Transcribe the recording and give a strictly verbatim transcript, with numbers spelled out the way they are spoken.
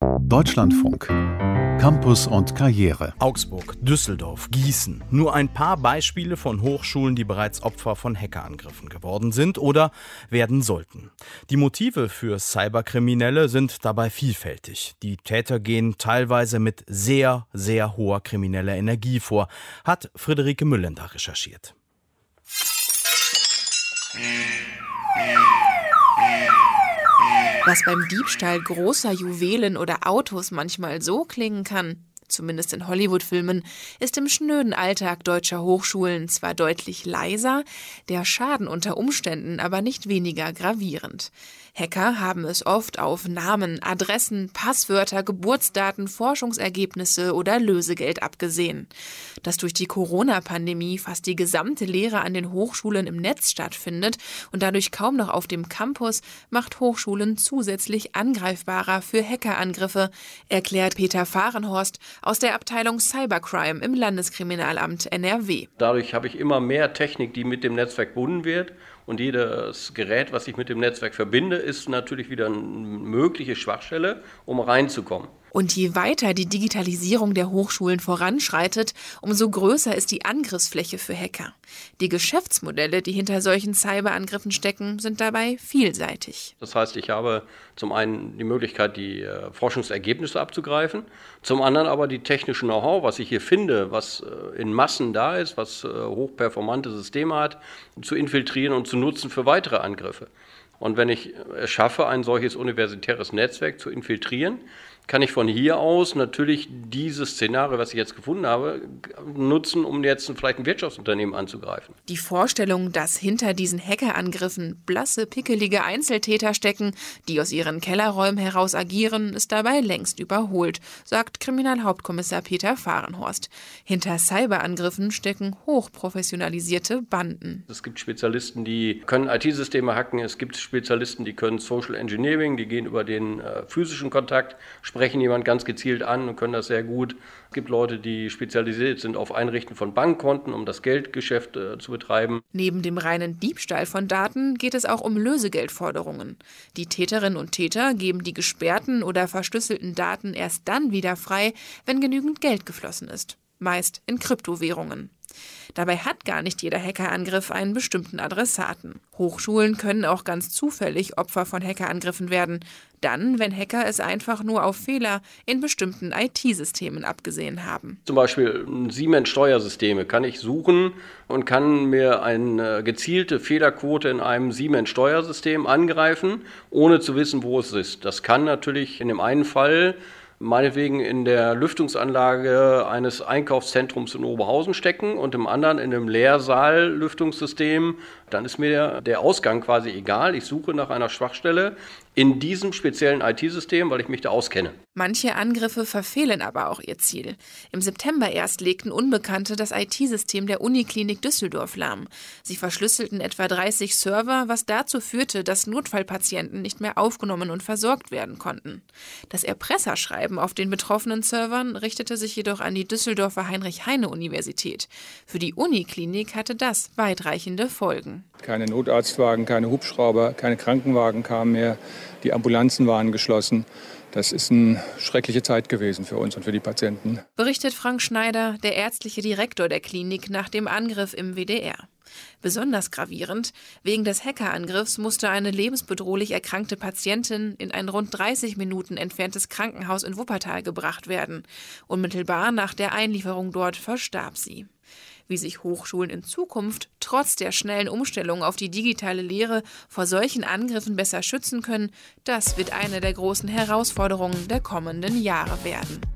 Deutschlandfunk. Campus und Karriere. Augsburg, Düsseldorf, Gießen. Nur ein paar Beispiele von Hochschulen, die bereits Opfer von Hackerangriffen geworden sind oder werden sollten. Die Motive für Cyberkriminelle sind dabei vielfältig. Die Täter gehen teilweise mit sehr, sehr hoher krimineller Energie vor, hat Friederike Müllender recherchiert. Was beim Diebstahl großer Juwelen oder Autos manchmal so klingen kann, zumindest in Hollywood-Filmen, ist im schnöden Alltag deutscher Hochschulen zwar deutlich leiser, der Schaden unter Umständen aber nicht weniger gravierend. Hacker haben es oft auf Namen, Adressen, Passwörter, Geburtsdaten, Forschungsergebnisse oder Lösegeld abgesehen. Dass durch die Corona-Pandemie fast die gesamte Lehre an den Hochschulen im Netz stattfindet und dadurch kaum noch auf dem Campus, macht Hochschulen zusätzlich angreifbarer für Hackerangriffe, erklärt Peter Fahrenhorst aus der Abteilung Cybercrime im Landeskriminalamt N R W. Dadurch habe ich immer mehr Technik, die mit dem Netzwerk verbunden wird. Und jedes Gerät, was ich mit dem Netzwerk verbinde, ist natürlich wieder eine mögliche Schwachstelle, um reinzukommen. Und je weiter die Digitalisierung der Hochschulen voranschreitet, umso größer ist die Angriffsfläche für Hacker. Die Geschäftsmodelle, die hinter solchen Cyberangriffen stecken, sind dabei vielseitig. Das heißt, ich habe zum einen die Möglichkeit, die äh, Forschungsergebnisse abzugreifen, zum anderen aber die technische Know-how, was ich hier finde, was äh, in Massen da ist, was äh, hochperformante Systeme hat, zu infiltrieren und zu nutzen für weitere Angriffe. Und wenn ich es schaffe, ein solches universitäres Netzwerk zu infiltrieren, kann ich von hier aus natürlich dieses Szenario, was ich jetzt gefunden habe, nutzen, um jetzt vielleicht ein Wirtschaftsunternehmen anzugreifen. Die Vorstellung, dass hinter diesen Hackerangriffen blasse, pickelige Einzeltäter stecken, die aus ihren Kellerräumen heraus agieren, ist dabei längst überholt, sagt Kriminalhauptkommissar Peter Fahrenhorst. Hinter Cyberangriffen stecken hochprofessionalisierte Banden. Es gibt Spezialisten, die können I T-Systeme hacken, es gibt Spezialisten, die können Social Engineering, die gehen über den äh, physischen Kontakt, sprechen jemand ganz gezielt an und können das sehr gut. Es gibt Leute, die spezialisiert sind auf Einrichten von Bankkonten, um das Geldgeschäft äh, zu betreiben. Neben dem reinen Diebstahl von Daten geht es auch um Lösegeldforderungen. Die Täterinnen und Täter geben die gesperrten oder verschlüsselten Daten erst dann wieder frei, wenn genügend Geld geflossen ist. Meist in Kryptowährungen. Dabei hat gar nicht jeder Hackerangriff einen bestimmten Adressaten. Hochschulen können auch ganz zufällig Opfer von Hackerangriffen werden. Dann, wenn Hacker es einfach nur auf Fehler in bestimmten I T-Systemen abgesehen haben. Zum Beispiel Siemens-Steuersysteme kann ich suchen und kann mir eine gezielte Fehlerquote in einem Siemens-Steuersystem angreifen, ohne zu wissen, wo es ist. Das kann natürlich in dem einen Fall meinetwegen in der Lüftungsanlage eines Einkaufszentrums in Oberhausen stecken und im anderen in einem Leersaal-Lüftungssystem, dann ist mir der Ausgang quasi egal. Ich suche nach einer Schwachstelle in diesem speziellen I T-System, weil ich mich da auskenne. Manche Angriffe verfehlen aber auch ihr Ziel. Im September erst legten Unbekannte das I T-System der Uniklinik Düsseldorf lahm. Sie verschlüsselten etwa dreißig Server, was dazu führte, dass Notfallpatienten nicht mehr aufgenommen und versorgt werden konnten. Das Erpresserschreiben auf den betroffenen Servern richtete sich jedoch an die Düsseldorfer Heinrich-Heine-Universität. Für die Uniklinik hatte das weitreichende Folgen. Keine Notarztwagen, keine Hubschrauber, keine Krankenwagen kamen mehr. Die Ambulanzen waren geschlossen. Das ist eine schreckliche Zeit gewesen für uns und für die Patienten. Berichtet Frank Schneider, der ärztliche Direktor der Klinik, nach dem Angriff im W D R. Besonders gravierend, wegen des Hackerangriffs musste eine lebensbedrohlich erkrankte Patientin in ein rund dreißig Minuten entferntes Krankenhaus in Wuppertal gebracht werden. Unmittelbar nach der Einlieferung dort verstarb sie. Wie sich Hochschulen in Zukunft trotz der schnellen Umstellung auf die digitale Lehre vor solchen Angriffen besser schützen können, das wird eine der großen Herausforderungen der kommenden Jahre werden.